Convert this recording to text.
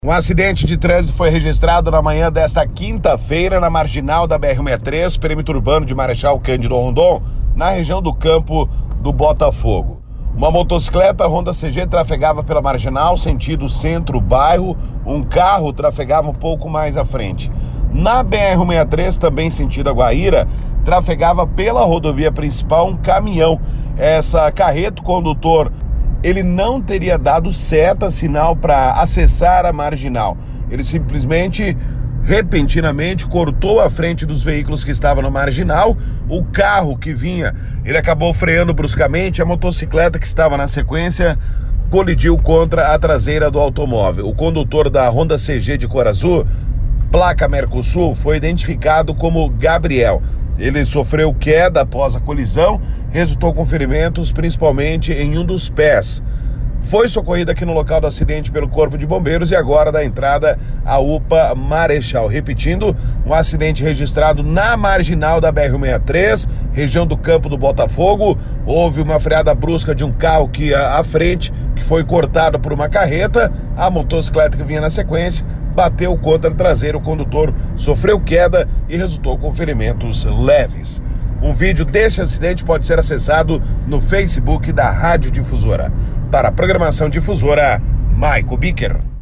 Um acidente de trânsito foi registrado na manhã desta quinta-feira na marginal da BR-163, perímetro urbano de Marechal Cândido Rondon, na região do campo do Botafogo. Uma motocicleta Honda CG trafegava pela marginal, sentido centro-bairro, um carro trafegava um pouco mais à frente. Na BR-163, também sentido Aguaíra, trafegava pela rodovia principal um caminhão. Essa carreta, o condutor, ele não teria dado seta, sinal para acessar a marginal. Ele simplesmente, repentinamente, cortou a frente dos veículos que estavam na marginal. O carro que vinha, ele acabou freando bruscamente. A motocicleta que estava na sequência colidiu contra a traseira do automóvel. O condutor da Honda CG de cor azul, placa Mercosul, foi identificado como Gabriel. Ele sofreu queda após a colisão, resultou com ferimentos principalmente em um dos pés. Foi socorrido aqui no local do acidente pelo Corpo de Bombeiros e agora dá entrada à UPA Marechal. Repetindo, um acidente registrado na marginal da BR-163, região do campo do Botafogo. Houve uma freada brusca de um carro que ia à frente, que foi cortado por uma carreta. A motocicleta que vinha na sequência bateu contra a traseira. O condutor sofreu queda e resultou com ferimentos leves. Um vídeo deste acidente pode ser acessado no Facebook da Rádio Difusora. Para a programação Difusora, Maico Bicker.